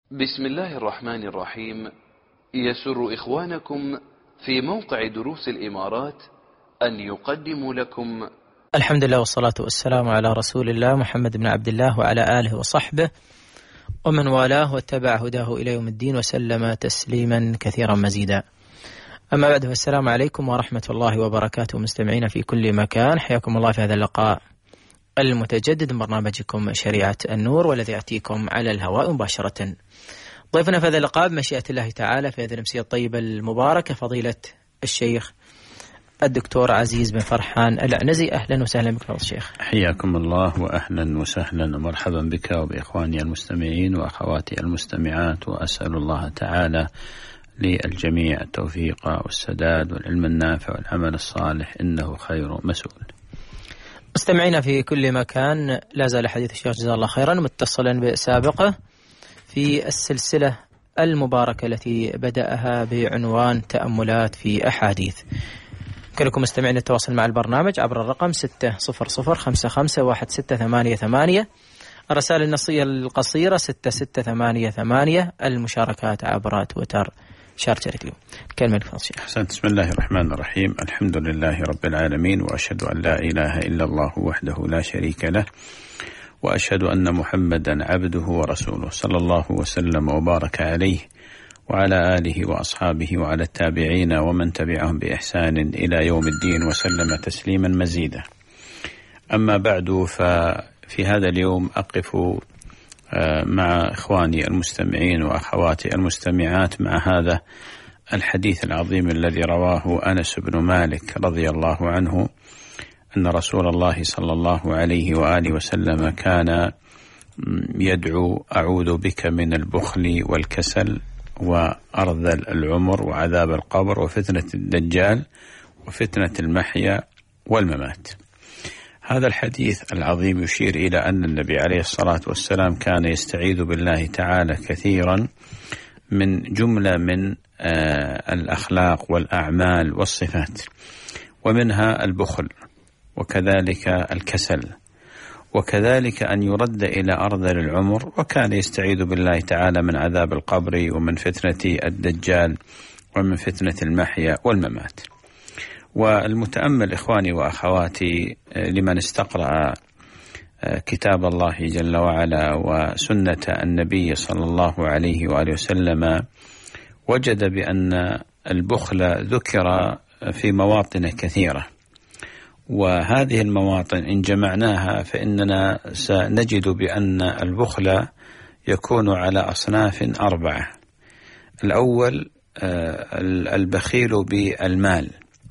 بسم الله الرحمن الرحيم. يسر إخوانكم في موقع دروس الإمارات أن يقدموا لكم الحمد لله والصلاة والسلام على رسول الله محمد بن عبد الله وعلى آله وصحبه ومن والاه واتبع هداه إلى يوم الدين وسلم تسليما كثيرا مزيدا. أما بعد، فالسلام عليكم ورحمة الله وبركاته مستمعين في كل مكان، حياكم الله في هذا اللقاء المتجدد من برنامجكم شريعة النور، والذي يأتيكم على الهواء مباشرة. ضيفنا في هذا اللقاء بمشيئة الله تعالى في هذه الأمسية الطيبة المباركة فضيلة الشيخ الدكتور عزيز بن فرحان العنزي. أهلا وسهلا بك فضيلة الشيخ. حياكم الله وأهلا وسهلا ومرحبا بك وبإخواني المستمعين وأخواتي المستمعات، وأسأل الله تعالى للجميع التوفيق والسداد والعلم النافع والعمل الصالح، إنه خير مسؤول. مستمعينا في كل مكان، لا زال حديث الشيخ جزاه الله خيرا متصلا بسابقه في السلسلة المباركة التي بدأها بعنوان تأملات في أحاديث. يمكنكم مستمعين التواصل مع البرنامج عبر الرقم 600551688، الرسائل النصية القصيرة 6688، المشاركات عبر تويتر شارجر راديو. كلمة الفاصلة. أحسنت. بسم الله الرحمن الرحيم. الحمد لله رب العالمين، وأشهد أن لا إله إلا الله وحده لا شريك له، وأشهد أن محمدا عبده ورسوله، صلى الله وسلم وبارك عليه وعلى آله وأصحابه وعلى التابعين ومن تبعهم بإحسان إلى يوم الدين وسلم تسليما مزيدا. أما بعد، ففي هذا اليوم أقف مع إخواني المستمعين وأخواتي المستمعات مع هذا الحديث العظيم الذي رواه أنس بن مالك رضي الله عنه، أن رسول الله صلى الله عليه وآله وسلم كان يدعو: أعوذ بك من البخل والكسل وأرذل العمر وعذاب القبر وفتنة الدجال وفتنة المحيا والممات. هذا الحديث العظيم يشير إلى أن النبي عليه الصلاة والسلام كان يستعيذ بالله تعالى كثيرا من جملة من الأخلاق والأعمال والصفات، ومنها البخل، وكذلك الكسل، وكذلك أن يرد إلى أرذل العمر، وكان يستعيذ بالله تعالى من عذاب القبر ومن فتنة الدجال ومن فتنة المحيا والممات. والمتأمل إخواني وأخواتي لمن استقرأ كتاب الله جل وعلا وسنة النبي صلى الله عليه وآله وسلم وجد بأن البخل ذكر في مواطن كثيرة، وهذه المواطن إن جمعناها فإننا سنجد بأن البخل يكون على أصناف 4. الأول البخيل بالمال،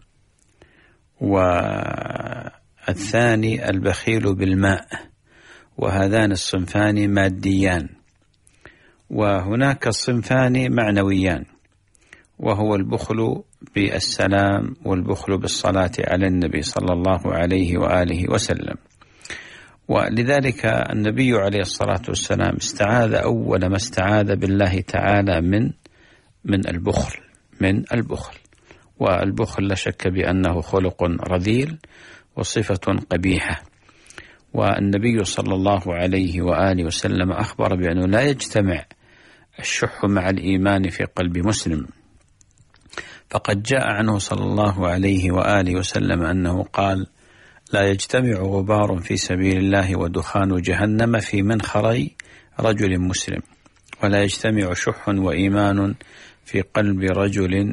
والثاني البخيل بالماء، وهذان الصنفان ماديان، وهناك الصنفان معنويان، وهو البخل بالسلام والبخل بالصلاة على النبي صلى الله عليه وآله وسلم. ولذلك النبي عليه الصلاة والسلام استعاذ أول ما استعاذ بالله تعالى من البخل. والبخل لا شك بأنه خلق رذيل وصفة قبيحة، والنبي صلى الله عليه وآله وسلم أخبر بأنه لا يجتمع الشح مع الإيمان في قلب مسلم. فقد جاء عنه صلى الله عليه وآله وسلم أنه قال: لا يجتمع غبار في سبيل الله ودخان جهنم في منخري رجل مسلم، ولا يجتمع شح وإيمان في قلب رجل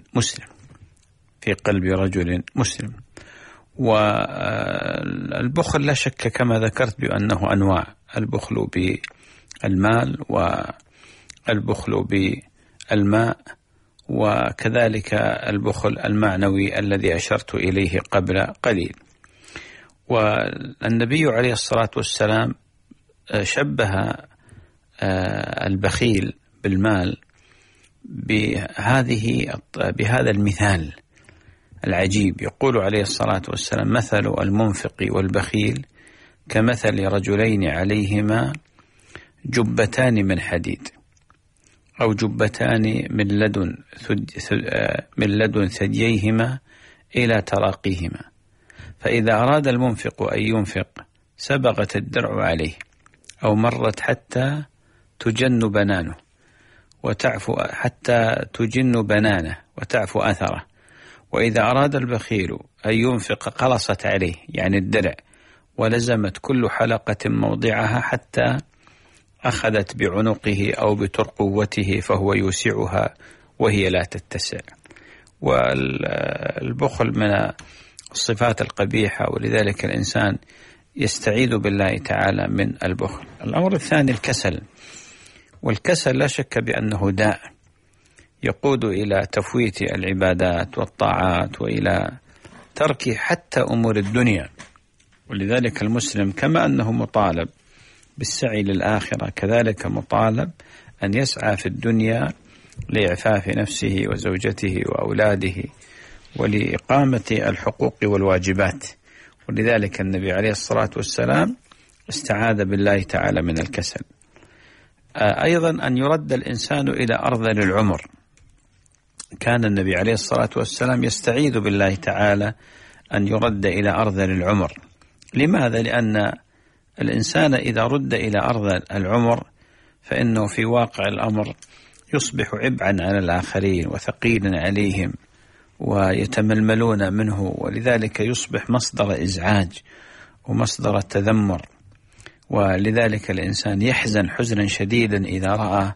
مسلم. والبخل لا شك كما ذكرت بأنه أنواع: البخل بالمال، والبخل بالماء، وكذلك البخل المعنوي الذي أشرت إليه قبل قليل. والنبي عليه الصلاة والسلام شبه البخيل بالمال بهذا المثال العجيب. يقول عليه الصلاة والسلام: مثل المنفق والبخيل كمثل رجلين عليهما جبتان من حديد، أو جبتان من لدن ثدييهما إلى تراقيهما، فإذا أراد المنفق أن ينفق سبغت الدرع عليه، أو مرت حتى تجن بنانه، وتعفو حتى تجن بنانه وتعفو أثره. وإذا أراد البخيل أن ينفق قلصت عليه يعني الدرع، ولزمت كل حلقة موضعها حتى أخذت بعنقه أو بترقوته فهو يوسعها وهي لا تتسع. والبخل من الصفات القبيحة، ولذلك الإنسان يستعيذ بالله تعالى من البخل. الأمر الثاني الكسل، والكسل لا شك بأنه داء يقود إلى تفويت العبادات والطاعات وإلى ترك حتى أمور الدنيا. ولذلك المسلم كما أنه مطالب بالسعي للآخرة كذلك مطالب أن يسعى في الدنيا لإعفاف نفسه وزوجته وأولاده ولإقامة الحقوق والواجبات. ولذلك النبي عليه الصلاة والسلام استعاذ بالله تعالى من الكسل. أيضا أن يرد الإنسان إلى أرذل العمر. كان النبي عليه الصلاة والسلام يستعيذ بالله تعالى أن يرد إلى أرذل العمر. لماذا؟ لأن الإنسان إذا رد إلى أرذل العمر فإنه في واقع الأمر يصبح عبئا على الآخرين وثقيلا عليهم ويتململون منه، ولذلك يصبح مصدر إزعاج ومصدر التذمر. ولذلك الإنسان يحزن حزنا شديدا إذا رأى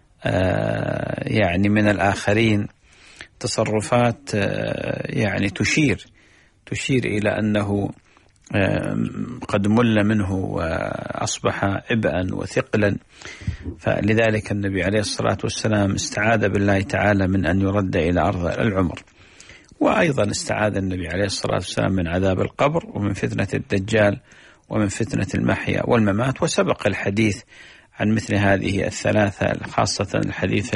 يعني من الآخرين تصرفات يعني تشير إلى أنه قد مل منه وأصبح عبئا وثقلا. فلذلك النبي عليه الصلاة والسلام استعاذ بالله تعالى من أن يرد إلى أرض العمر. وأيضا استعاذ النبي عليه الصلاة والسلام من عذاب القبر ومن فتنة الدجال ومن فتنة المحيا والممات. وسبق الحديث عن مثل هذه الثلاثة، خاصة الحديث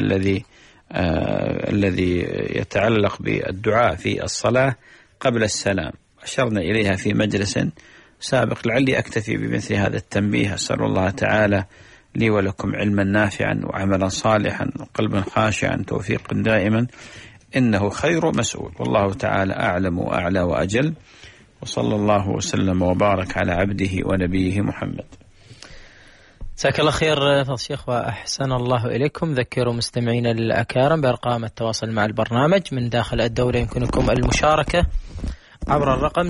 الذي يتعلق بالدعاء في الصلاة قبل السلام، أشرنا إليها في مجلس سابق. لعلي أكتفي بمثل هذا التنبيه. أسأل الله تعالى لي ولكم علما نافعا وعملا صالحا وقلبا خاشعا توفيقا دائما، إنه خير مسؤول، والله تعالى أعلم وأعلى وأجل. وصلى الله وسلم وبارك على عبده ونبيه محمد. جزاك الله خير فضل الشيخ وأحسن الله إليكم. ذكروا مستمعين الأكارم بأرقام التواصل مع البرنامج من داخل الدولة. يمكنكم المشاركة عبر الرقم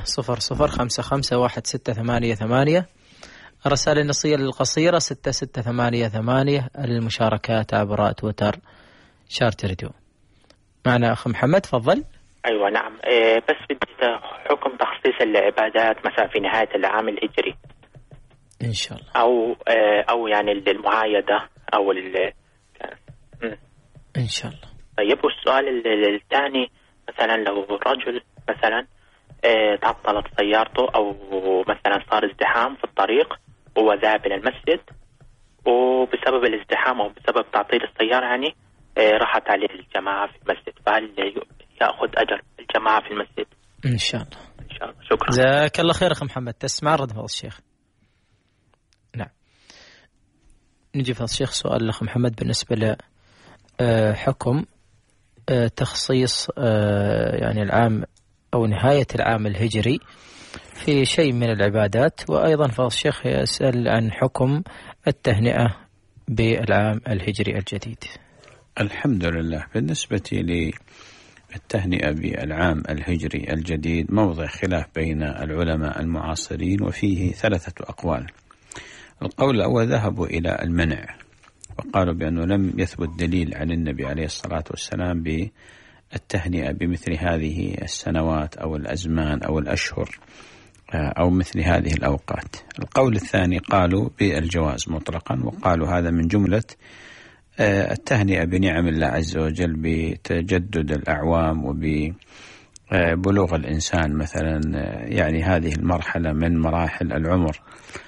600551688. الرسائل النصية القصيرة 6688. المشاركات عبر تويتر شارت راديو. معنا أخ محمد، تفضل. أيوة نعم، بس بدي حكم تخصيص العبادات مثلا في نهاية العام الهجري إن شاء الله، أو يعني المعايدة أو إن شاء الله. طيب، والسؤال الثاني مثلا لو رجل مثلا تعطلت سيارته أو مثلا صار ازدحام في الطريق وهو ذاهب إلى المسجد، وبسبب الازدحام أو بسبب تعطيل السيارة يعني راحت عليه الجماعة في المسجد، فهل يأخذ أجر الجماعة في المسجد؟ إن شاء الله. إن شاء الله. شكرا. جزاك الله خير أخ محمد. تسمع رد فضل الشيخ؟ نعم. نجي فضل الشيخ سؤال الأخ محمد بالنسبة لحكم تخصيص يعني العام أو نهاية العام الهجري في شيء من العبادات، وأيضا فضل الشيخ يسأل عن حكم التهنئة بالعام الهجري الجديد. الحمد لله. بالنسبة للتهنئة بالعام الهجري الجديد موضع خلاف بين العلماء المعاصرين، وفيه 3 أقوال. القول الأول ذهبوا إلى المنع، وقالوا بأنه لم يثبت دليل عن النبي عليه الصلاة والسلام بالتهنئة بمثل هذه السنوات أو الأزمان أو الأشهر أو مثل هذه الأوقات. القول الثاني قالوا بالجواز مطلقا، وقالوا هذا من جملة التهنئة بنعم الله عز وجل بتجدد الأعوام وببلوغ الإنسان مثلا، يعني هذه المرحلة من مراحل العمر.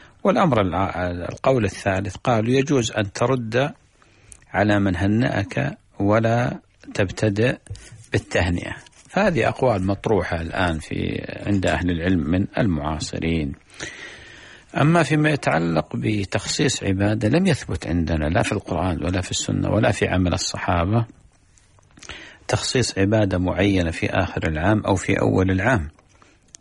القول الثالث قالوا يجوز أن ترد على من هنأك ولا تبتدئ بالتهنئة. فهذه أقوال مطروحة الآن عند أهل العلم من المعاصرين. أما فيما يتعلق بتخصيص عبادة لم يثبت عندنا لا في القرآن ولا في السنة ولا في عمل الصحابة تخصيص عبادة معينة في آخر العام أو في أول العام،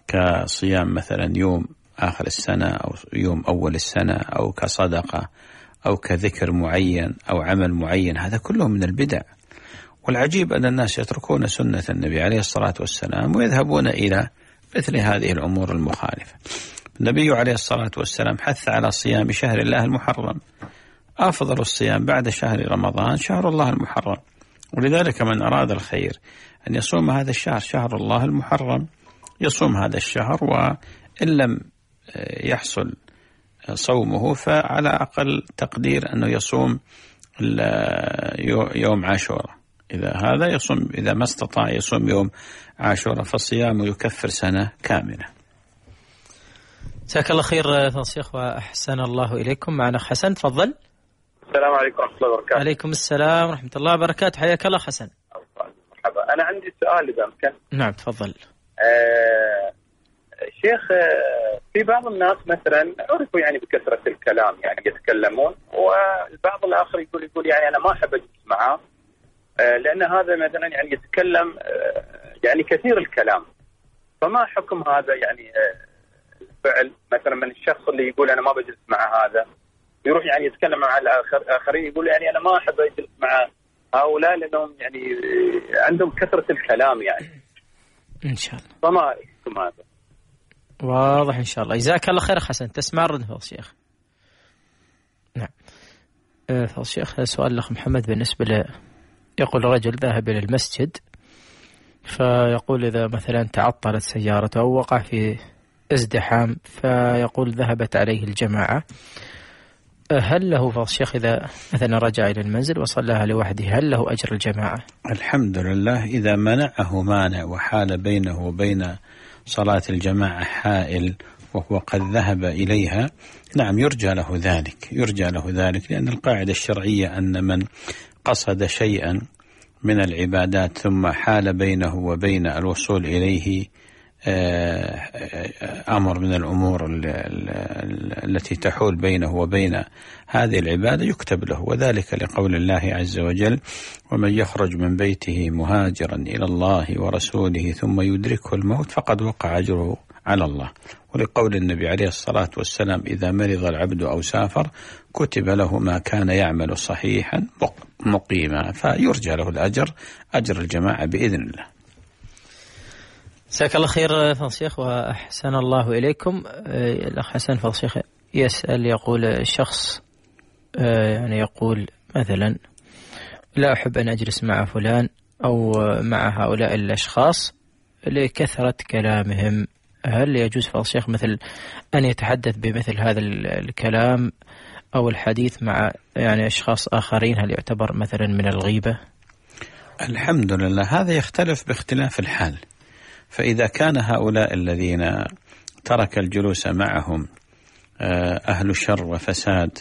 كصيام مثلا يوم آخر السنة أو يوم أول السنة، أو كصدقة أو كذكر معين أو عمل معين، هذا كله من البدع. والعجيب أن الناس يتركون سنة النبي عليه الصلاة والسلام ويذهبون إلى مثل هذه الأمور المخالفة. النبي عليه الصلاة والسلام حث على صيام شهر الله المحرم، أفضل الصيام بعد شهر رمضان شهر الله المحرم، ولذلك من أراد الخير أن يصوم هذا الشهر، شهر الله المحرم، يصوم هذا الشهر، وإن لم يحصل صومه فعلى أقل تقدير أنه يصوم يوم عاشوراء، إذا هذا يصوم، إذا ما استطاع يصوم يوم عاشوراء فالصيام يكفر سنة كاملة. جزاك الله خير فضل الشيخ وأحسن الله إليكم. معنا حسن، تفضل. السلام عليكم ورحمة الله وبركاته. عليكم السلام ورحمة الله وبركاته، حياك الله حسن. مرحبا. أنا عندي سؤال إذا أمكن. نعم تفضل. شيخ، في بعض الناس مثلا عرفوا يعني بكثرة الكلام، يعني يتكلمون، والبعض الآخر يقول يعني أنا ما أحب أجلس معاه لأن هذا مثلا يعني يتكلم يعني كثير الكلام، فما حكم هذا يعني الفعل مثلا من الشخص اللي يقول أنا ما بجلس مع هذا، يروح يعني يتكلم مع الآخرين يقول يعني أنا ما أحب أجلس مع هؤلاء لأنهم يعني عندهم كثرة الكلام يعني. إن شاء الله. فما حكم هذا؟ واضح إن شاء الله. جزاك الله خير حسن. تسمع الرد فضل الشيخ؟ نعم. فضل الشيخ سؤال الأخ محمد بالنسبة يقول رجل ذهب إلى المسجد، فيقول إذا مثلا تعطلت سيارته أو وقع في ازدحام، فيقول ذهبت عليه الجماعة، هل له فضل الشيخ إذا مثلا رجع إلى المنزل وصلىها لوحده هل له أجر الجماعة؟ الحمد لله. إذا منعه مانع وحال بينه وبين صلاة الجماعة حائل وهو قد ذهب إليها، نعم يرجى له ذلك، يرجى له ذلك، لأن القاعدة الشرعية أن من قصد شيئا من العبادات ثم حال بينه وبين الوصول إليه أمر من الأمور التي تحول بينه وبين هذه العبادة يكتب له، وذلك لقول الله عز وجل: ومن يخرج من بيته مهاجرا إلى الله ورسوله ثم يدركه الموت فقد وقع أجره على الله، ولقول النبي عليه الصلاة والسلام: إذا مرض العبد أو سافر كتب له ما كان يعمل صحيحا مقيما، فيرجى له الأجر، أجر الجماعة بإذن الله. جزاك الله خير فضل الشيخ وأحسن الله إليكم. الأخ حسن فضل الشيخ يسأل، يقول الشخص يعني يقول مثلا لا أحب أن أجلس مع فلان أو مع هؤلاء الأشخاص لكثرة كلامهم، هل يجوز فضل الشيخ مثل أن يتحدث بمثل هذا الكلام أو الحديث مع يعني أشخاص آخرين، هل يعتبر مثلا من الغيبة؟ الحمد لله، هذا يختلف باختلاف الحال. فإذا كان هؤلاء الذين ترك الجلوس معهم أهل شر وفساد،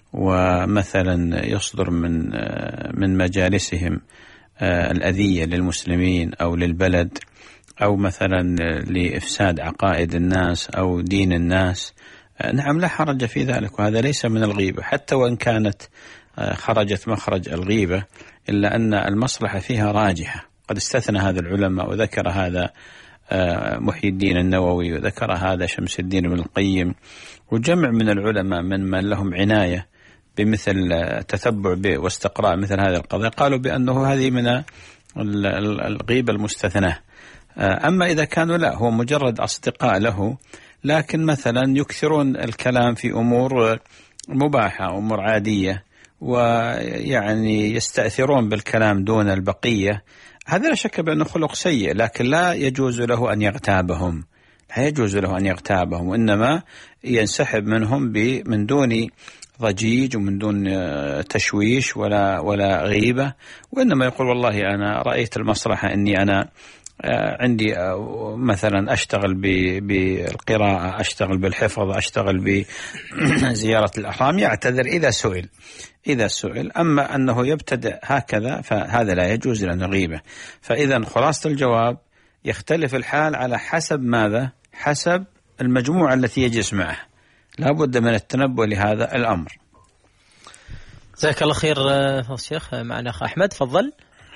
ومثلا يصدر من مجالسهم الأذية للمسلمين أو للبلد، أو مثلا لإفساد عقائد الناس أو دين الناس، نعم لا حرج في ذلك، وهذا ليس من الغيبة، حتى وإن كانت خرجت مخرج الغيبة، إلا أن المصلحة فيها راجحة. قد استثنى هذا العلماء، وذكر هذا محي الدين النووي، وذكر هذا شمس الدين بن القيم، وجمع من العلماء من لهم عناية بمثل تتبع واستقراء مثل هذه القضايا، قالوا بأنه هذه من الغيبة المستثناة. أما إذا كانوا لا، هو مجرد أصدقاء له، لكن مثلا يكثرون الكلام في أمور مباحة، أمور عادية، ويعني يستأثرون بالكلام دون البقية، هذا لا شك بأنه خلق سيء، لكن لا يجوز له أن يغتابهم، لا يجوز له أن يغتابهم، وإنما ينسحب منهم من دون ضجيج ومن دون تشويش ولا غيبة، وإنما يقول: والله أنا رأيت المصلحة أني أنا عندي مثلا أشتغل بالقراءة، أشتغل بالحفظ، أشتغل بزيارة الأحرام، يعتذر إذا سئل. أما أنه يبتدأ هكذا فهذا لا يجوز لأنه غيبة. فإذا خلاصة الجواب يختلف الحال على حسب ماذا؟ حسب المجموعة التي يجلس معه، لا بد من التنبؤ لهذا الأمر. جزاك الله خير فضل الشيخ. معنا أخ أحمد، تفضل.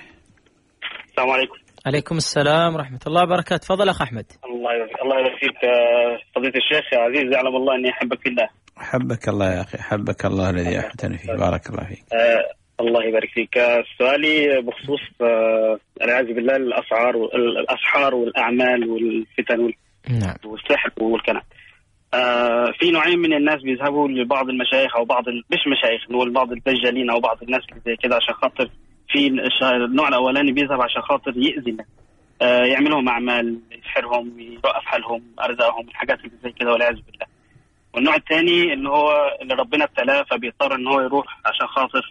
السلام عليكم. عليكم السلام ورحمة الله وبركاته. تفضل أخ أحمد. الله يبارك فيك فضيلة الشيخ يا عزيز، يعلم الله أني أحبك في الله. حبك الله يا أخي، حبك الله الذي أحبتني فيه، بارك الله فيك. الله يبارك فيك. سؤالي بخصوص العياذ بالله الأسحار والأعمال والفتن والسحر والكلام. في نوعين من الناس بيذهبوا لبعض المشايخ أو مش مشايخ، نقول بعض الدجالين أو بعض الناس اللي زي كده، عشان خاطر في النوع الأولاني بيذهب عشان خاطر يأذي يعملهم أعمال، يسحرهم، يوقف حالهم، أرزاقهم، الحاجات اللي زي كده والعياذ بالله. والنوع الثاني اللي ربنا ابتلاه، فبيضطر ان هو يروح عشان خاطر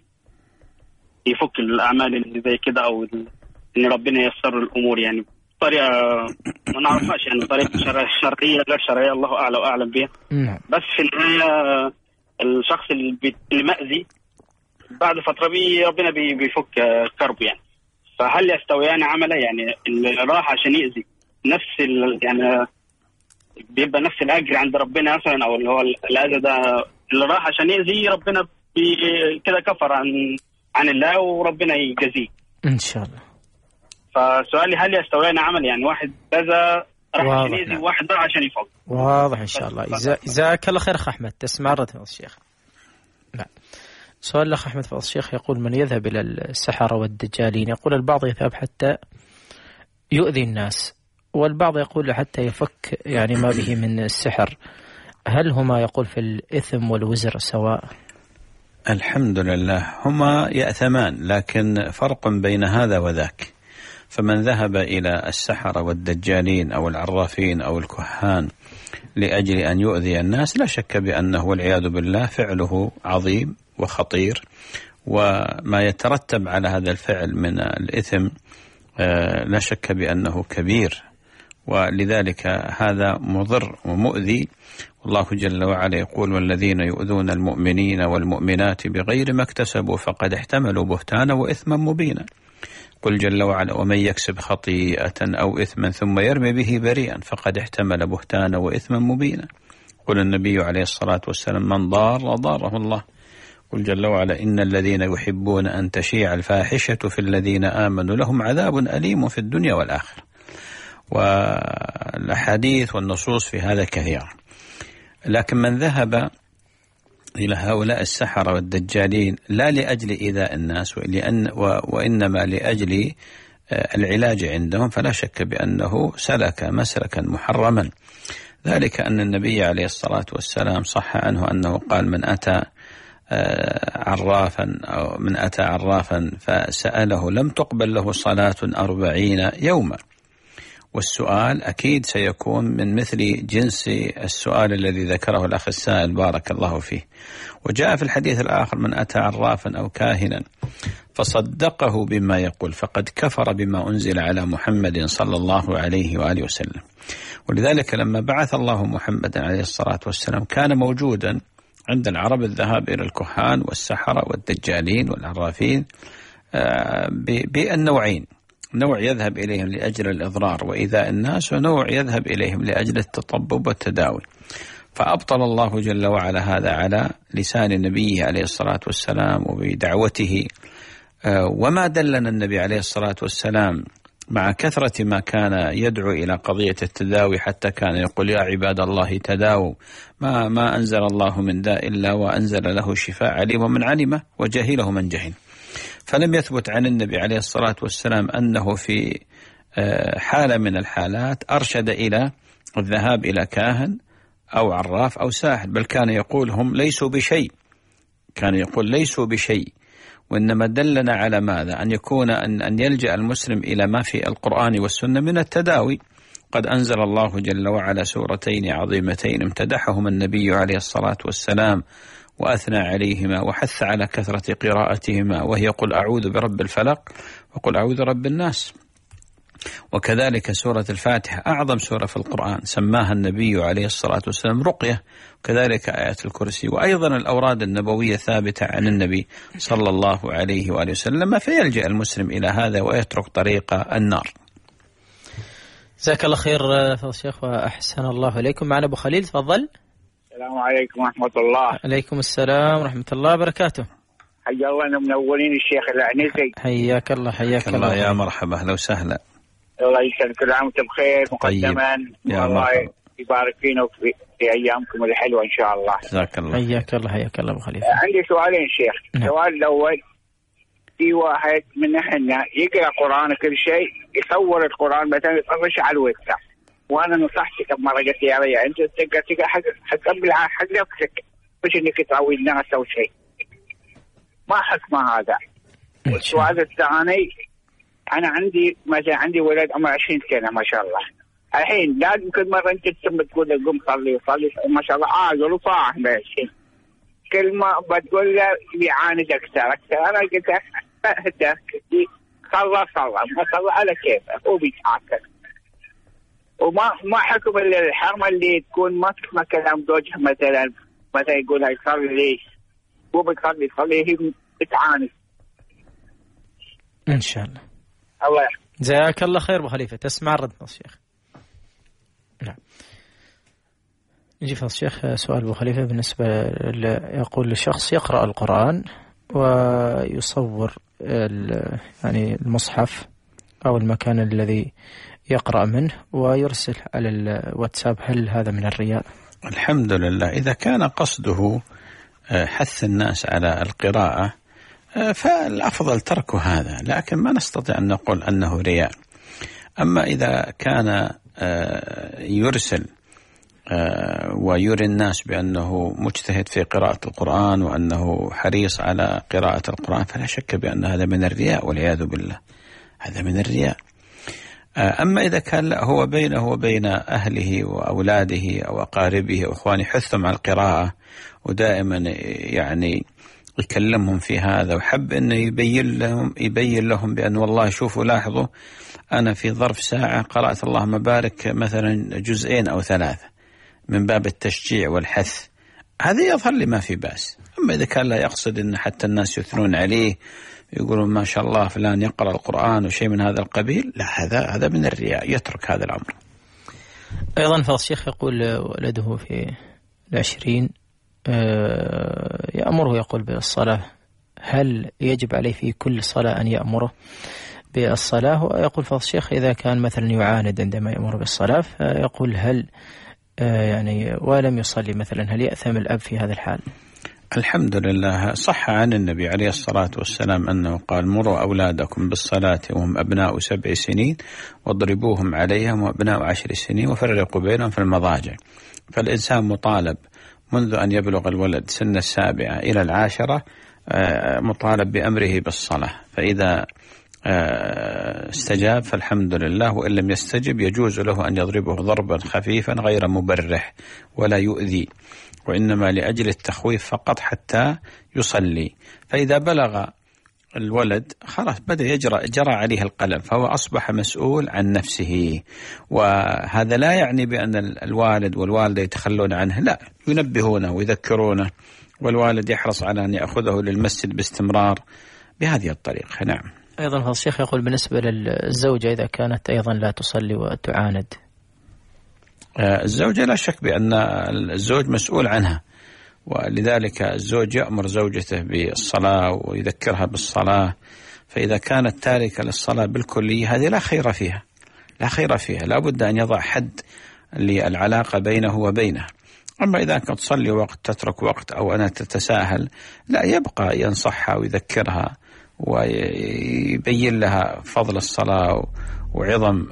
يفك الأعمال اللي زي كده، أو ان ربنا ييسر الأمور يعني بطريقة ما نعرفهاش، يعني طريقة شرعية غير شرعية، الله أعلى وأعلم بها. بس في النهاية الشخص اللي مأذي بعد فترة ربنا بيفك كربه يعني. فهل يستويان عملا؟ يعني اللي راح عشان يأذي نفس يعني بيبقى نفس الأجر عند ربنا مثلا، أو اللي هو الأذى ده اللي راح عشان يأذي ربنا كده كفر عن الله وربنا يجازيه إن شاء الله. فسؤالي هل يستويان عمل؟ يعني واحد كذا راح عشان يأذي وواحد راح عشان يفوق. واضح إن شاء الله. جزاك الله خير أخ أحمد. تسمع رد الشيخ؟ لا. سؤال الأخ أحمد فضل الشيخ يقول: من يذهب إلى السحرة والدجالين؟ يقول البعض يذهب حتى يؤذي الناس، والبعض يقول حتى يفك يعني ما به من السحر. هل هما يقول في الإثم والوزر سواء؟ الحمد لله هما يأثمان، لكن فرق بين هذا وذاك. فمن ذهب إلى السحرة والدجالين أو العرافين أو الكهان لأجل أن يؤذي الناس، لا شك بأنه والعياذ بالله فعله عظيم وخطير، وما يترتب على هذا الفعل من الإثم لا شك بأنه كبير، ولذلك هذا مضر ومؤذي. والله جل وعلا يقول: والذين يؤذون المؤمنين والمؤمنات بغير ما اكتسبوا فقد احتملوا بهتانا وإثما مبينا. قل جل وعلا: ومن يكسب خطيئة أو إثما ثم يرمي به بريئا فقد احتمل بهتانا وإثما مبينا. قل النبي عليه الصلاة والسلام: من ضاره الله. قل جل وعلا: إن الذين يحبون أن تشيع الفاحشة في الذين آمنوا لهم عذاب أليم في الدنيا والآخرة. والأحاديث والنصوص في هذا كثيرة. لكن من ذهب إلى هؤلاء السحرة والدجالين لا لأجل إيذاء الناس وإنما لأجل العلاج عندهم، فلا شك بأنه سلك مسلكا محرما. ذلك أن النبي عليه الصلاة والسلام صح عنه أنه قال: من أتى عرافا فسأله لم تقبل له صلاة 40 يوما. والسؤال أكيد سيكون من مثل جنس السؤال الذي ذكره الأخ السائل بارك الله فيه. وجاء في الحديث الآخر: من أتى عرافا أو كاهنا فصدقه بما يقول فقد كفر بما أنزل على محمد صلى الله عليه وآله وسلم. ولذلك لما بعث الله محمد عليه الصلاة والسلام كان موجودا عند العرب الذهاب إلى الكهان والسحرة والدجالين والعرافين بالنوعين: نوع يذهب إليهم لأجل الإضرار وإيذاء الناس، ونوع يذهب إليهم لأجل التطبب والتداوي. فأبطل الله جل وعلا هذا على لسان نبيه عليه الصلاة والسلام وبدعوته. وما دلنا النبي عليه الصلاة والسلام مع كثرة ما كان يدعو إلى قضية التداوي، حتى كان يقول: يا عباد الله تداووا، ما أنزل الله من داء إلا وأنزل له شفاء، عليم من علمه وجهله من جهل. فلم يثبت عن النبي عليه الصلاة والسلام أنه في حالة من الحالات أرشد إلى الذهاب إلى كاهن أو عراف أو ساحر، بل كان يقول هم ليسوا بشيء، كان يقول ليسوا بشيء. وإنما دلنا على ماذا؟ أن يكون أن يلجأ المسلم إلى ما في القرآن والسنة من التداوي. قد أنزل الله جل وعلا سورتين عظيمتين امتدحهما النبي عليه الصلاة والسلام وأثنى عليهما وحث على كثرة قراءتهما، وهي قل أعوذ برب الفلق وقل أعوذ برب الناس. وكذلك سورة الفاتحة أعظم سورة في القرآن سماها النبي عليه الصلاة والسلام رقية، وكذلك آية الكرسي، وأيضا الأوراد النبوية ثابتة عن النبي صلى الله عليه وآله وسلم. فيلجأ المسلم إلى هذا ويترك طريق النار. جزاك الله خير فضل الشيخ وأحسن الله إليكم. معنا أبو خليل، تفضل. السلام عليكم ورحمة الله. عليكم السلام ورحمة الله وبركاته. حيا الله منورين الشيخ العنزي. حياك الله. حياك الله يا مرحبا، أهلا وسهلا. الله يسلمك، كل عام وانتم بخير مقدما. طيب. الله يبارك فينا في أيامكم الحلوة إن شاء الله. جزاك الله. حياك الله حياك الله أبو خليفة. عندي سؤالين شيخ. السؤال الأول، في واحد من احنا يقرأ قرآن كل شيء يصور القرآن مثلا يطرش على الواتساب، وأنا نصحتك كم مرة قلت يا ريا أنت تقرأ حق نفسك مش إنك تراوي الناس أو شيء. ما حكم هذا؟ السؤال الثاني، أنا عندي مثلا عندي ولد عمره 20 سنة ما شاء الله، الحين لازم كل مرة أنت تقول له قم صلي ما شاء الله عاقل وفاهم بهالشيء، كل ما بتقول له يعاند أكثر. أنا قلت أهدك صلى ما صلى على كيفه هو بيتعاكس. وما حكم الحرمة اللي تكون ما تسمع كلام زوجها مثلا يقولها يصلي ليش هو بيصلي هي بتعاند. إن شاء الله. الله يحفظك. جزاك الله خير أبو خليفة. تسمع رد الشيخ. نعم. نجي في الشيخ سؤال أبو خليفة بالنسبة يقول لشخص يقرأ القرآن ويصور يعني المصحف أو المكان الذي يقرأ منه ويرسل على الواتساب، هل هذا من الرياء؟ الحمد لله، إذا كان قصده حث الناس على القراءة فالأفضل ترك هذا، لكن ما نستطيع أن نقول أنه رياء. أما إذا كان يرسل ويري الناس بأنه مجتهد في قراءة القرآن وأنه حريص على قراءة القرآن فلا شك بأن هذا من الرياء والعياذ بالله، هذا من الرياء. أما إذا كان هو بينه وبين أهله وأولاده أو أقاربه أو أخوانه حثهم على القراءة ودائما يعني يكلمهم في هذا وحب أنه يبين لهم بأن والله شوفوا لاحظوا أنا في ظرف ساعة قرأت اللهم بارك مثلا 2 أو 3 من باب التشجيع والحث، هذا يظهر لي ما في بأس. أما إذا كان لا يقصد أن حتى الناس يثنون عليه يقولون ما شاء الله فلان يقرأ القرآن وشيء من هذا القبيل، لا هذا من الرياء، يترك هذا الأمر. أيضا فضل الشيخ يقول ولده في 20 يأمره يقول بالصلاة، هل يجب عليه في كل صلاة أن يأمره بالصلاة؟ ويقول فضل الشيخ إذا كان مثلا يعاند عندما يأمر بالصلاة فيقول هل يعني ولم يصلي مثلا هل يأثم الأب في هذا الحال؟ الحمد لله، صح عن النبي عليه الصلاة والسلام أنه قال مروا أولادكم بالصلاة وهم أبناء 7 سنين واضربوهم عليها وهم أبناء 10 سنين وفرقوا بينهم في المضاجع. فالإنسان مطالب منذ أن يبلغ الولد سن 7 إلى 10 مطالب بأمره بالصلاة، فإذا استجاب فالحمد لله، وإن لم يستجب يجوز له أن يضربه ضربا خفيفا غير مبرح ولا يؤذي، وإنما لأجل التخويف فقط حتى يصلي. فإذا بلغ الولد خلاص بدأ جرى عليه القلم، فهو أصبح مسؤول عن نفسه، وهذا لا يعني بأن الوالد والوالدة يتخلون عنه، لا، ينبهونه ويذكرونه، والوالد يحرص على أن يأخذه للمسجد باستمرار بهذه الطريقة. نعم. أيضا هذا الشيخ يقول بالنسبة للزوجة إذا كانت أيضا لا تصلي وتعاند. الزوجة لا شك بأن الزوج مسؤول عنها، ولذلك الزوج يأمر زوجته بالصلاة ويذكرها بالصلاة، فإذا كانت تاركة للصلاة بالكلية هذه لا خير فيها، لا بد أن يضع حد للعلاقة بينه وبينها. أما إذا كانت تصلي وقت تترك وقت أو أنا تتساهل، لا، يبقى ينصحها ويذكرها ويبين لها فضل الصلاة وعظم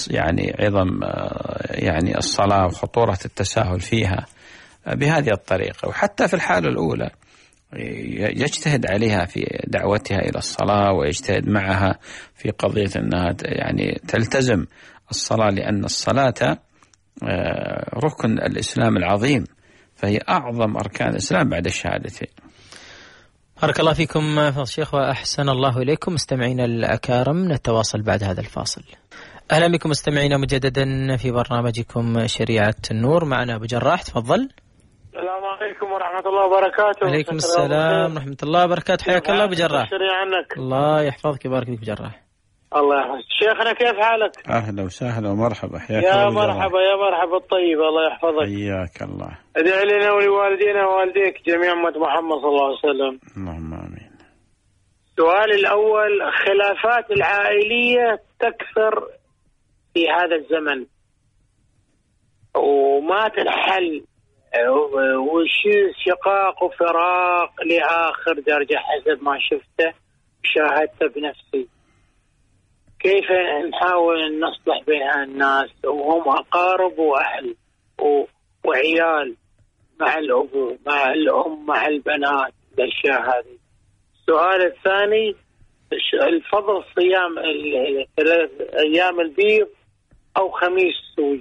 يعني الصلاة وخطورة التساهل فيها بهذه الطريقة. وحتى في الحالة الأولى يجتهد عليها في دعوتها إلى الصلاة ويجتهد معها في قضية أنها يعني تلتزم الصلاة، لأن الصلاة ركن الإسلام العظيم، فهي أعظم أركان الإسلام بعد الشهادتين. بارك الله فيكم فضل الشيخ وأحسن الله إليكم. مستمعينا الأكارم نتواصل بعد هذا الفاصل. أهلا بكم مستمعينا مجددا في برنامجكم شريعة النور، معنا أبو جراح، تفضل. السلام عليكم ورحمة الله وبركاته. عليكم السلام ورحمة الله وبركاته، حياك الله أبو جراح. عنك. الله يحفظك ويبارك فيك أبو جراح. الله يحفظك شيخنا، كيف حالك؟ أهلا وسهلا ومرحبا، حياك يا مرحبا يا مرحبا الطيب، الله يحفظك. حياك الله. ادعي لنا ولوالدينا ووالديك جميعا أمة محمد صلى الله عليه وسلم. اللهم آمين. السؤال الأول، خلافات العائلية تكثر في هذا الزمن وما تنحل شقاق وفراق لآخر درجة حسب ما شفته وشاهدته بنفسي. كيف نحاول نصلح بين الناس وهم أقارب وأهل وعيال مع الأبو مع الأم مع البنات الأشياء هذه. السؤال الثاني الفضل صيام أيام البيض أو خميس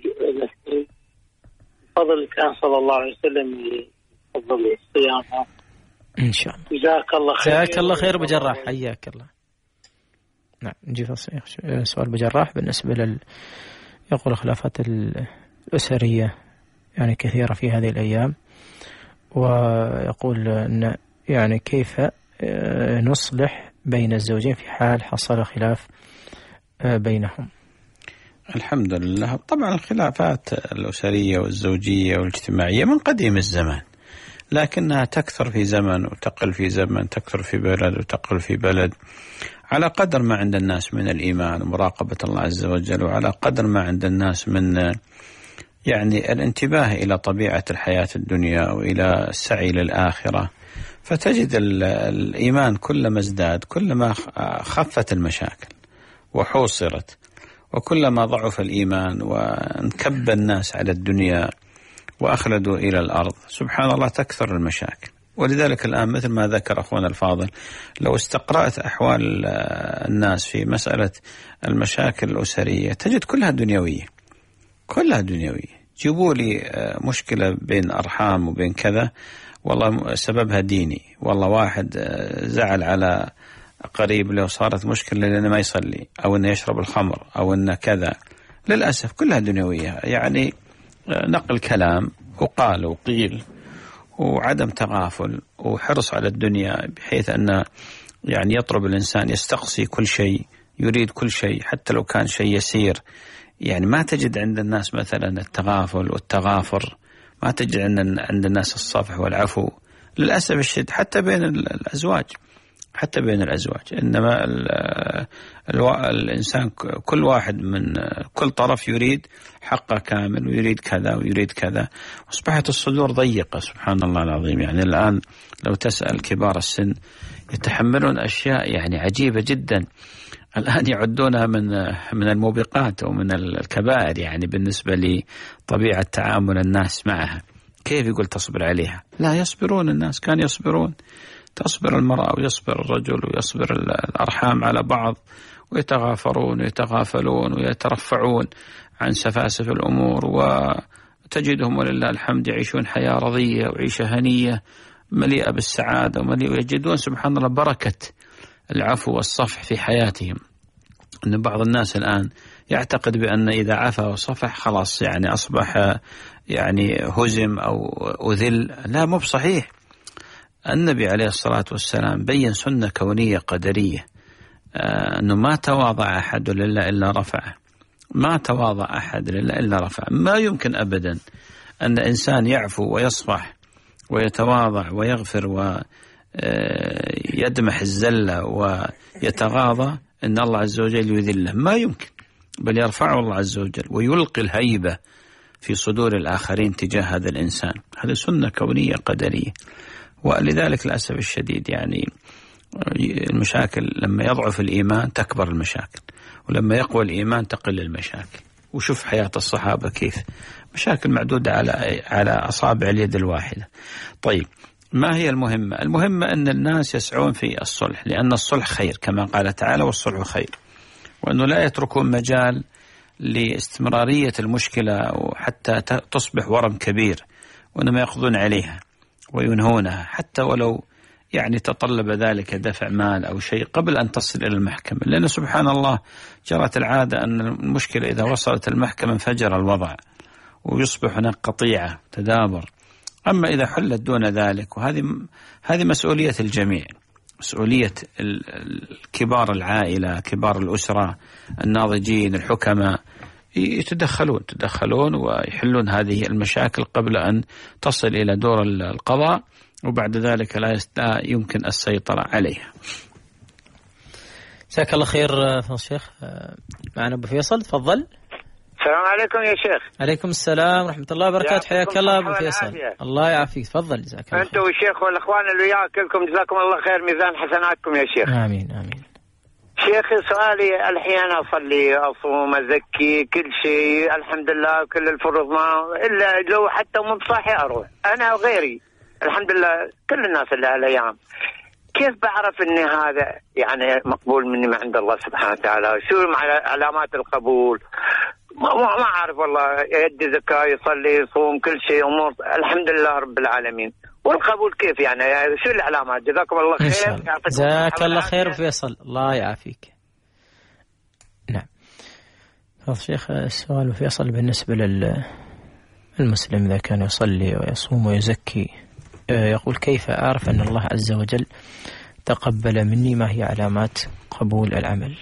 فضل كان صلى الله عليه وسلم يفضل الصيام. إن شاء الله. جزاك الله خير. جزاك الله خير أبو جراح، حياك الله. نعم نجي سؤال أبو جراح بالنسبة يقول الخلافات الأسرية يعني كثيرة في هذه الأيام، ويقول أن يعني كيف نصلح بين الزوجين في حال حصل خلاف بينهم. الحمد لله. طبعا الخلافات الأسرية والزوجية والاجتماعية من قديم الزمان، لكنها تكثر في زمن وتقل في زمن، تكثر في بلد وتقل في بلد، على قدر ما عند الناس من الإيمان ومراقبة الله عز وجل، وعلى قدر ما عند الناس من يعني الانتباه إلى طبيعة الحياة الدنيا وإلى السعي للآخرة. فتجد الإيمان كلما ازداد كلما خفت المشاكل وحوصرت، وكلما ضعف الإيمان وانكب الناس على الدنيا وأخلدوا إلى الأرض سبحان الله تكثر المشاكل. ولذلك الآن مثل ما ذكر أخونا الفاضل، لو استقرأت أحوال الناس في مسألة المشاكل الأسرية تجد كلها دنيوية، كلها دنيوية. جيبوا لي مشكلة بين أرحام وبين كذا والله سببها ديني، والله واحد زعل على قريب له صارت مشكلة لأنه ما يصلي أو أنه يشرب الخمر أو أنه كذا. للأسف كلها دنيوية، يعني نقل كلام وقال وقيل وعدم تغافل وحرص على الدنيا، بحيث أن يعني يطلب الإنسان يستقصي كل شيء، يريد كل شيء حتى لو كان شيء يسير. يعني ما تجد عند الناس مثلا التغافل والتغافر، ما تجد عند الناس الصفح والعفو للأسف الشديد، حتى بين الأزواج، حتى بين الأزواج. إنما الإنسان كل واحد من كل طرف يريد حقه كامل ويريد كذا ويريد كذا، أصبحت الصدور ضيقة سبحان الله العظيم. يعني الآن لو تسأل كبار السن يتحملون أشياء يعني عجيبة جدا، الآن يعدونها من الموبقات أو من الكبائر يعني بالنسبة لطبيعة تعامل الناس معها. كيف يقول تصبر عليها؟ لا يصبرون الناس، كان يصبرون. تصبر المرأة ويصبر الرجل ويصبر الأرحام على بعض، ويتغافرون ويتغافلون ويترفعون عن سفاسف الأمور، وتجدهم ولله الحمد يعيشون حياة رضية وعيشة هنية مليئة بالسعادة ويجدون سبحان الله بركة العفو والصفح في حياتهم. أن بعض الناس الآن يعتقد بأن إذا عفا وصفح خلاص يعني أصبح يعني هزم أو أذل. لا، مو بصحيح. النبي عليه الصلاة والسلام بين سنة كونية قدرية، أنه ما تواضع أحد لله إلا رفعه، ما تواضع أحد لله إلا رفعه. ما يمكن أبدا أن إنسان يعفو ويصفح ويتواضع ويغفر ويدمح الزلة ويتغاضى أن الله عز وجل يذله، ما يمكن، بل يرفعه الله عز وجل ويلقي الهيبة في صدور الآخرين تجاه هذا الإنسان. هذه سنة كونية قدرية. ولذلك للأسف الشديد يعني المشاكل لما يضعف الإيمان تكبر المشاكل، ولما يقوى الإيمان تقل المشاكل. وشوف حياة الصحابة كيف مشاكل معدودة على أصابع اليد الواحدة. طيب، ما هي المهمة؟ المهمة أن الناس يسعون في الصلح، لأن الصلح خير كما قال تعالى والصلح خير، وأنه لا يتركون مجال لاستمرارية المشكلة وحتى تصبح ورم كبير، وإنما يأخذون عليها وينهونها حتى ولو يعني تطلب ذلك دفع مال أو شيء قبل أن تصل إلى المحكمة. لأن سبحان الله جرت العادة أن المشكلة إذا وصلت المحكمة انفجر الوضع ويصبح هناك قطيعة تدابر. أما إذا حلت دون ذلك، وهذه مسؤولية الجميع، مسؤولية كبار العائلة، كبار الأسرة، الناضجين، الحكماء، يتدخلون ويحلون هذه المشاكل قبل أن تصل إلى دور القضاء، وبعد ذلك لا يمكن السيطرة عليها. جزاك الله خير فضل الشيخ. معنا أبو فيصل، تفضل. السلام عليكم يا شيخ. عليكم السلام ورحمة الله وبركاته. حياك الله أبو فيصل. الله يعافيك، تفضل. جزاك الله أنت والشيخ والأخوان اللي وياك كلكم جزاكم الله خير، ميزان حسناتكم يا شيخ. آمين آمين. شيخي سؤالي الحين أصلي أصوم أزكي كل شيء الحمد لله، كل الفروض ما إلا لو حتى مو صاحي أروح أنا وغيري الحمد لله، كل الناس اللي هالأيام. كيف بعرف إن هذا يعني مقبول مني من عند الله سبحانه وتعالى؟ شو علامات القبول؟ ما أعرف والله. يدي زكاة، يصلي، يصوم، كل شيء أمور الحمد لله رب العالمين. والقبول كيف يعني شو العلامات؟ جزاكم الله خير. جزاك الله خير فيصل، الله يعافيك. نعم فضل شيخ، السؤال فيصل بالنسبة للمسلم إذا كان يصلي ويصوم ويزكي، يقول كيف أعرف أن الله عز وجل تقبل مني؟ ما هي علامات قبول العمل؟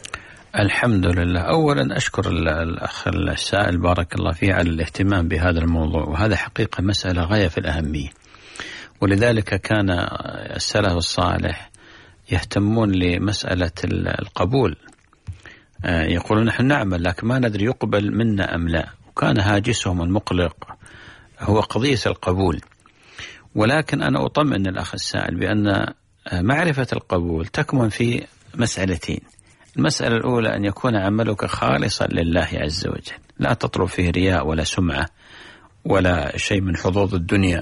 الحمد لله. أولا أشكر الأخ السائل بارك الله فيه على الاهتمام بهذا الموضوع، وهذا حقيقة مسألة غاية في الأهمية، ولذلك كان السلف الصالح يهتمون لمسألة القبول، يقولون نحن نعمل لكن ما ندري يقبل منا أم لا، وكان هاجسهم المقلق هو قضية القبول. ولكن أنا أطمئن الأخ السائل بأن معرفة القبول تكمن في مسألتين. المسألة الأولى أن يكون عملك خالصا لله عز وجل، لا تطلب فيه رياء ولا سمعة ولا شيء من حظوظ الدنيا.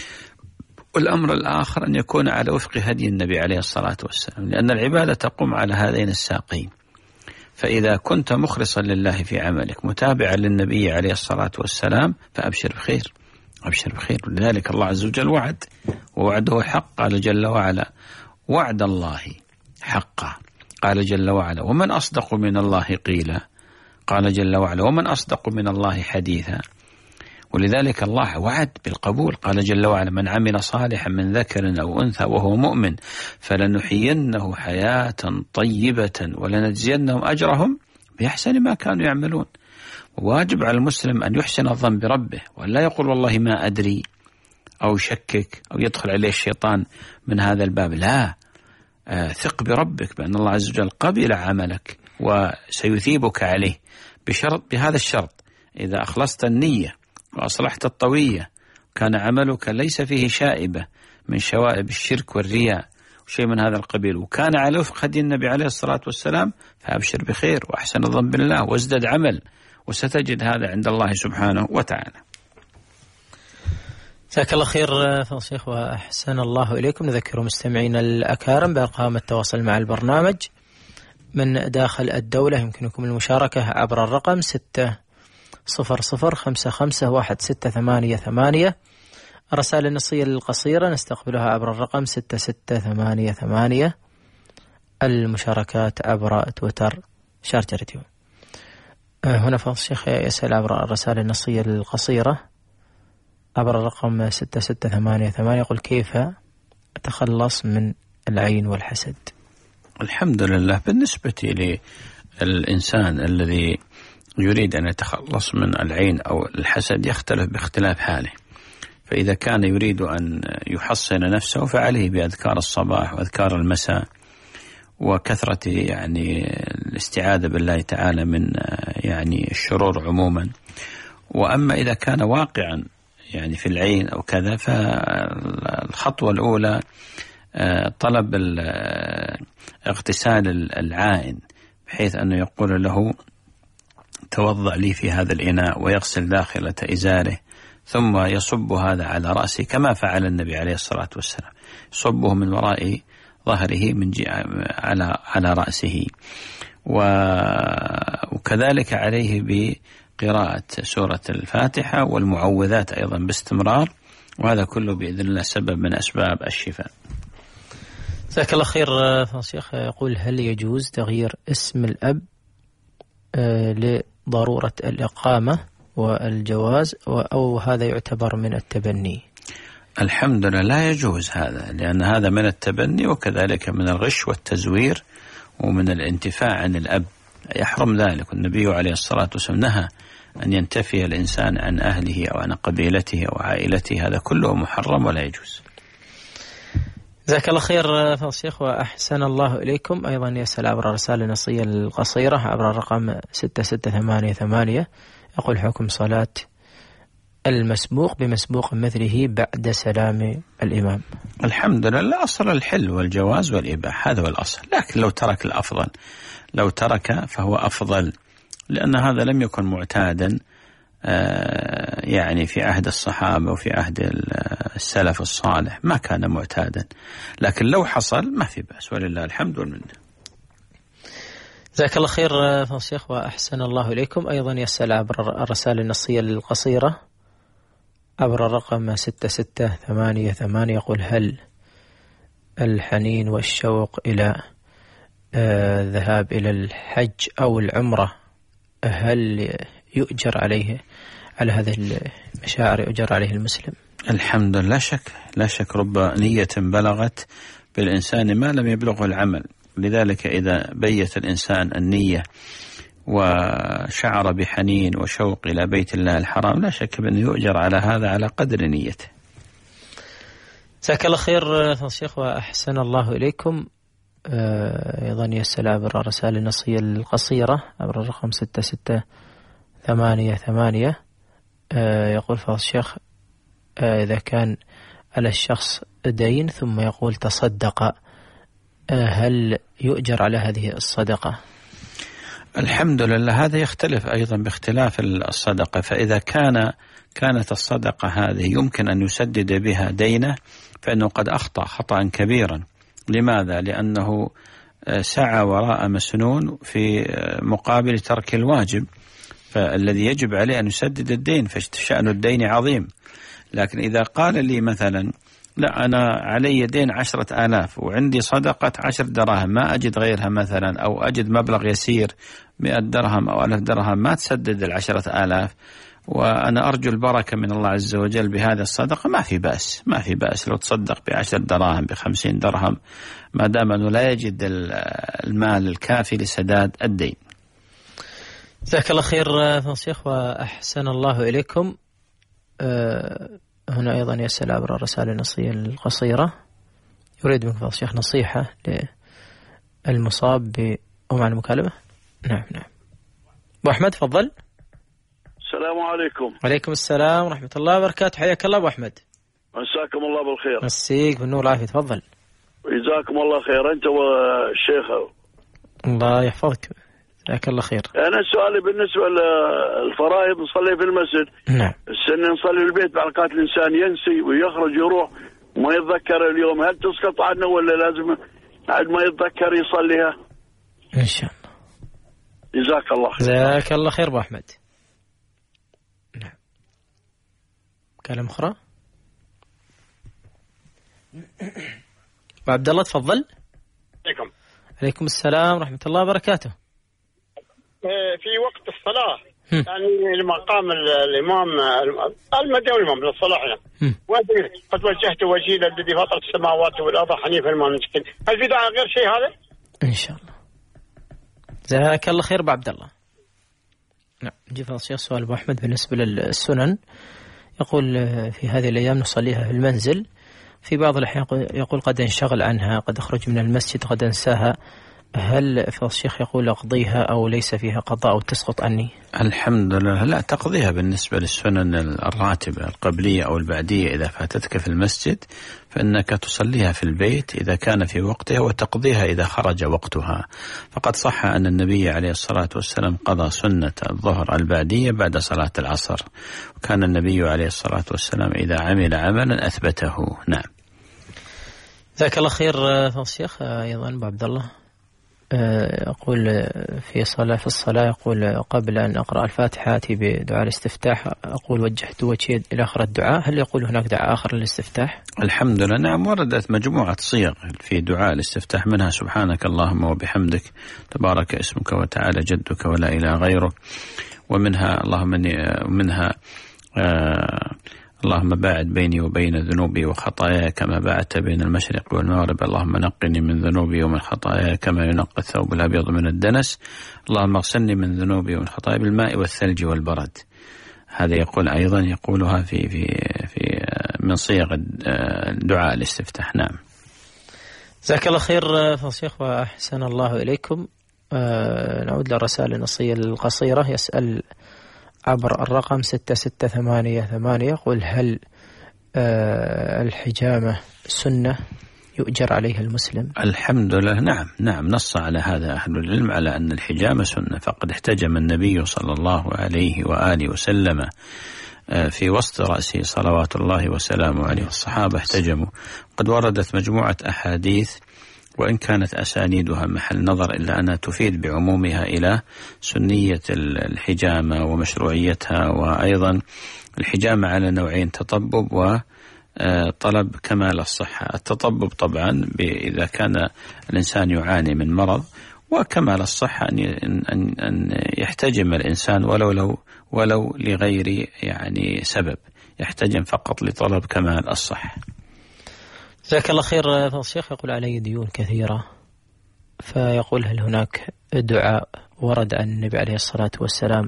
والأمر الآخر أن يكون على وفق هدي النبي عليه الصلاة والسلام، لأن العبادة تقوم على هذين الساقين. فإذا كنت مخلصا لله في عملك متابعا للنبي عليه الصلاة والسلام فأبشر بخير، أبشر بخير. ولذلك الله عز وجل وعد، ووعده حق. قال جل وعلا: وعد الله حقا. قال جل وعلا: ومن أصدق من الله قيلا. قال جل وعلا: ومن أصدق من الله حديثا. ولذلك الله وعد بالقبول. قال جل وعلا: من عمل صالحا من ذكر أو أنثى وهو مؤمن فلنحيينه حياة طيبة ولنجزينهم أجرهم بأحسن ما كانوا يعملون. واجب على المسلم أن يحسن الظن بربه، ولا يقول والله ما أدري أو شكك أو يدخل عليه الشيطان من هذا الباب. لا، ثق بربك بأن الله عز وجل قبل عملك وسيثيبك عليه، بهذا الشرط: إذا أخلصت النية وأصلحت الطوية كان عملك ليس فيه شائبة من شوائب الشرك والرياء وشيء من هذا القبيل، وكان على وفق هدي النبي عليه الصلاة والسلام، فأبشر بخير وأحسن الظن بالله وازدد عمل، وستجد هذا عند الله سبحانه وتعالى. جزاك الله خير فضل الشيخ وأحسن الله إليكم. نذكر مستمعين الأكارم بأرقام التواصل مع البرنامج من داخل الدولة. يمكنكم المشاركة عبر الرقم 600551688. الرسائل النصية القصيرة نستقبلها عبر الرقم 6688. المشاركات عبر تويتر شارجة راديو. هنا فضل الشيخ يسأل عبر الرسائل النصية القصيرة عبر الرقم 6688، يقول: كيف أتخلص من العين والحسد؟ الحمد لله. بالنسبة للإنسان الذي يريد أن يتخلص من العين أو الحسد يختلف باختلاف حاله. فإذا كان يريد أن يحصن نفسه فعليه بأذكار الصباح وأذكار المساء وكثرة الاستعاذة بالله تعالى من الشرور عموما. وأما إذا كان واقعا في العين أو كذا، فالخطوة الأولى طلب اغتسال العائن، بحيث أنه يقول له: توضأ لي في هذا الإناء، ويغسل داخلة إزاره ثم يصب هذا على رأسه كما فعل النبي عليه الصلاة والسلام، يصبه من وراء ظهره على رأسه. وكذلك عليه بقراءة سورة الفاتحة والمعوذات أيضا باستمرار، وهذا كله بإذن الله سبب من أسباب الشفاء. جزاك الله خير فضل الشيخ. يقول: هل يجوز تغيير اسم الأب لضرورة الإقامة والجواز، أو هذا يعتبر من التبني؟ الحمد لله لا يجوز هذا، لأن هذا من التبني، وكذلك من الغش والتزوير ومن الانتفاع عن الأب، يحرم ذلك. والنبي عليه الصلاة والسلام نهى أن ينتفي الإنسان عن أهله أو عن قبيلته أو عائلته، هذا كله محرم ولا يجوز. جزاك الله خير فضل الشيخ وأحسن الله إليكم. أيضا يسأل عبر الرسالة النصية القصيرة عبر الرقم 6688 يقول حكم صلاة المسبوق بمسبوق مثله بعد سلام الإمام. الحمد لله أصل الحل والجواز والإباحة، هذا هو الأصل، لكن لو ترك الأفضل، لو ترك فهو أفضل، لأن هذا لم يكن معتادا يعني في عهد الصحابة وفي عهد السلف الصالح ما كان معتادا، لكن لو حصل ما في بأس ولله الحمد والمنة. جزاك الله خير فضل الشيخ وأحسن الله إليكم. أيضا يسأل عبر الرسالة النصية القصيرة عبر الرقم 6688 يقول هل الحنين والشوق إلى ذهاب إلى الحج أو العمرة هل يؤجر عليه على هذه المشاعر يؤجر عليه المسلم؟ الحمد لله، لا شك رب نية بلغت بالإنسان ما لم يبلغه العمل، لذلك إذا بيت الإنسان النية وشعر بحنين وشوق إلى بيت الله الحرام لا شك بأنه يؤجر على هذا على قدر نيته. جزاك الله خير فضل الشيخ وأحسن الله إليكم. أيضا يسأل عبر الرسالة النصية القصيرة عبر الرقم 6688 يقول فضل الشيخ إذا كان على الشخص دين ثم يقول تصدق هل يؤجر على هذه الصدقة؟ الحمد لله، هذا يختلف أيضا باختلاف الصدقة، فإذا كانت الصدقة هذه يمكن أن يسدد بها دينه فإنه قد أخطأ خطأ كبيرا. لماذا؟ لأنه سعى وراء مسنون في مقابل ترك الواجب، فالذي يجب عليه أن يسدد الدين، فشأن الدين عظيم. لكن إذا قال لي مثلا لا أنا علي دين 10,000 وعندي صدقة 10 دراهم ما أجد غيرها مثلا، أو أجد مبلغ يسير 100 درهم أو 1000 درهم ما تسدد 10,000 وأنا أرجو البركة من الله عز وجل بهذا الصدقة، ما في بأس لو تصدق ب10 دراهم ب50 درهم ما دام أنه لا يجد المال الكافي لسداد الدين. جزاك الله خير فضل الشيخ وأحسن الله إليكم. هنا أيضا يسأل عبر الرسالة النصية القصيرة يريد منك فضل الشيخ نصيحة للمصاب ومع المكالمة. نعم أبو أحمد تفضل. السلام عليكم. وعليكم السلام ورحمة الله وبركاته، حياك الله أبو أحمد. مساكم الله بالخير. مسيك بالنور والعافية، تفضل. وجزاكم الله خير أنت والشيخ. الله يحفظك، جزاك الله خير. أنا سؤالي بالنسبة للفرائض نصلي في المسجد. نعم. السنة نصلي في البيت بعد قاتل الإنسان ينسي ويخرج يروح وما يتذكر اليوم، هل تسقط عنه ولا لازم بعد ما يتذكر يصليها؟ إن شاء الله. جزاك الله خير. جزاك الله خير أبو أحمد. نعم. كلام أخرى. وعبد الله تفضل. عليكم. عليكم السلام ورحمة الله وبركاته. في وقت الصلاة يعني لما قام الإمام المدعو الإمام للصلاة قد وجهت وجهي للذي فطر السماوات والأرض حنيفا ما نشرك، هل في داعي غير شيء هذا؟ إن شاء الله. جزاك الله خير أبو عبد الله. نعم. نجيب الشيخ سؤال أبو أحمد بالنسبة للسنن، يقول في هذه الأيام نصليها في المنزل، في بعض الأحيان يقول قد انشغل عنها، قد أخرج من المسجد قد أنساها، هل فضل الشيخ يقول أقضيها أو ليس فيها قضاء أو تسقط عني؟ الحمد لله، لا تقضيها بالنسبة للسنن الراتبة القبلية أو البعدية إذا فاتتك في المسجد فإنك تصليها في البيت إذا كان في وقتها وتقضيها إذا خرج وقتها. فقد صح أن النبي عليه الصلاة والسلام قضى سنة الظهر البعدية بعد صلاة العصر، وكان النبي عليه الصلاة والسلام إذا عمل عملا أثبته. نعم. جزاك الله خير فضل الشيخ. أيضا أبو عبد الله أقول في الصلاة يقول قبل أن أقرأ الفاتحة آتي بدعاء الاستفتاح، أقول وجهت وجهي إلى آخر الدعاء، هل يقول هناك دعاء آخر للاستفتاح؟ الحمد لله، نعم، وردت مجموعة صيغ في دعاء الاستفتاح، منها سبحانك اللهم وبحمدك تبارك اسمك وتعالى جدك ولا إله غيرك، ومنها اللهم باعد بيني وبين ذنوبي وخطاياي كما باعدت بين المشرق والمغرب، اللهم نقني من ذنوبي ومن خطاياي كما ينقى الثوب الأبيض من الدنس، اللهم اغسلني من ذنوبي ومن خطاياي بالماء والثلج والبرد. هذا يقول أيضا يقولها في من صيغ دعاء الاستفتاح. نعم. جزاك الله خير فضيلة الشيخ وأحسن الله إليكم. نعود للرسائل النصية القصيرة. يسأل عبر الرقم 6688 يقول: هل الحجامة سنة يؤجر عليها المسلم؟ الحمد لله، نعم نص على هذا أهل العلم على أن الحجامة سنة. فقد احتجم النبي صلى الله عليه وآله وسلم في وسط رأسه صلوات الله وسلامه عليه، والصحابة احتجموا. قد وردت مجموعة أحاديث وإن كانت أسانيدها محل نظر إلا أنها تفيد بعمومها إلى سنية الحجامة ومشروعيتها. وأيضا الحجامة على نوعين: تطبب وطلب كمال الصحة. التطبب طبعا إذا كان الإنسان يعاني من مرض، وكمال الصحة أن يحتجم الإنسان ولو لغير يعني سبب، يحتجم فقط لطلب كمال الصحة. جزاك الله خير فضيلة الشيخ. يقول: علي ديون كثيرة، فيقول: هل هناك دعاء ورد عن النبي عليه الصلاة والسلام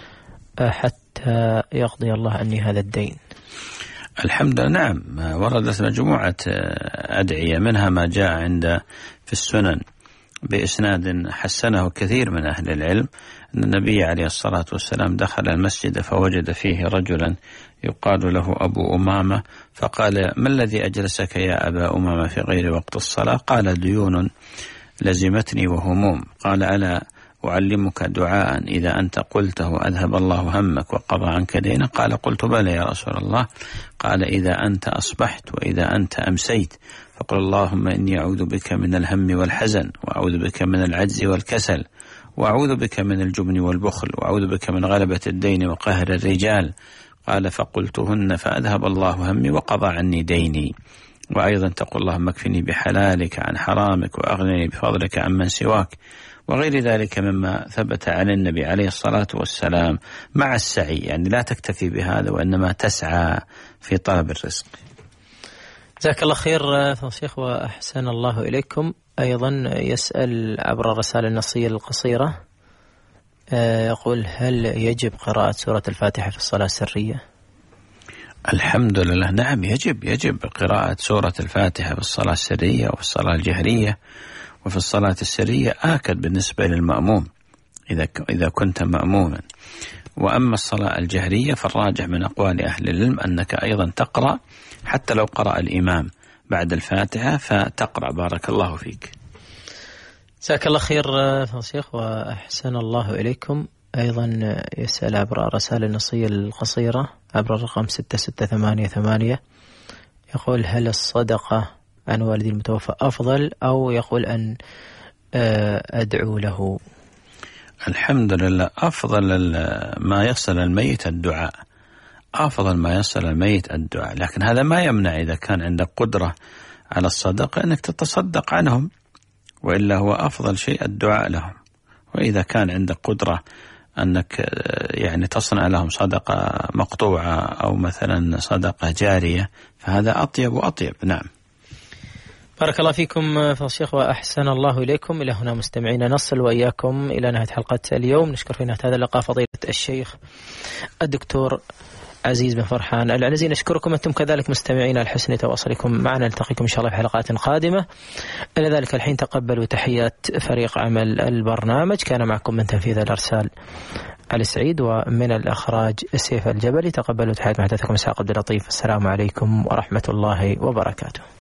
حتى يقضي الله عني هذا الدين؟ الحمد لله، نعم وردت مجموعة أدعية، منها ما جاء في السنن بإسناد حسنه كثير من أهل العلم، أن النبي عليه الصلاة والسلام دخل المسجد فوجد فيه رجلا يقال له أبو أمامة، فقال: ما الذي أجلسك يا أبا أمامة في غير وقت الصلاة؟ قال: ديون لزمتني وهموم. قال: ألا أعلمك دعاء إذا أنت قلته أذهب الله همك وقضى عنك دينك؟ قال: قلت: بلى يا رسول الله. قال: إذا أنت أصبحت وإذا أنت أمسيت فقل: اللهم إني أعوذ بك من الهم والحزن، وأعوذ بك من العجز والكسل، وأعوذ بك من الجبن والبخل، وأعوذ بك من غلبة الدين وقهر الرجال. قال: فقلتهن فأذهب الله همي وقضى عني ديني. وأيضا تقول: اللهم اكفني بحلالك عن حرامك، وأغنني بفضلك عمن سواك، وغير ذلك مما ثبت عن النبي عليه الصلاة والسلام، مع السعي، يعني لا تكتفي بهذا وإنما تسعى في طلب الرزق. جزاك الله خير فضيلة الشيخ وأحسن الله إليكم. أيضا يسأل عبر الرسالة النصية القصيرة، يقول: هل يجب قراءة سورة الفاتحة في الصلاة السرية؟ الحمد لله، نعم يجب قراءة سورة الفاتحة في الصلاة السرية وفي الصلاة الجهرية. وفي الصلاة السرية آكد بالنسبة للمأموم إذا كنت مأموما. وأما الصلاة الجهرية فالراجح من أقوال أهل العلم أنك أيضا تقرأ، حتى لو قرأ الإمام بعد الفاتحة فتقرأ. بارك الله فيك. جزاك الله خير فضيلة الشيخ وأحسن الله إليكم. أيضا يسأل عبر الرسائل النصية القصيرة عبر الرقم 6688 يقول: هل الصدقة عن والدي المتوفى أفضل، أو يقول أن أدعو له؟ الحمد لله، أفضل ما يصل الميت الدعاء، أفضل ما يصل الميت الدعاء. لكن هذا ما يمنع إذا كان عندك قدرة على الصدقة أنك تتصدق عنهم، وإلا هو أفضل شيء الدعاء لهم. وإذا كان عندك قدرة أنك يعني تصنع لهم صدقة مقطوعة أو مثلا صدقة جارية فهذا أطيب وأطيب. نعم. بارك الله فيكم فضيلة الشيخ وأحسن الله إليكم. إلى هنا مستمعينا نصل وإياكم إلى نهاية حلقة اليوم. نشكر في نهاية هذا اللقاء فضيلة الشيخ الدكتور عزيز بن فرحان العنزي. نشكركم أنتم كذلك مستمعين على حسن تواصلكم معنا. نلتقيكم إن شاء الله في حلقات قادمة. إلى ذلك الحين تقبلوا تحيات فريق عمل البرنامج. كان معكم من تنفيذ الأرسال علي سعيد، ومن الإخراج سيف الجبلي. تقبلوا تحيات محدثكم إسحاق عبد اللطيف. السلام عليكم ورحمة الله وبركاته.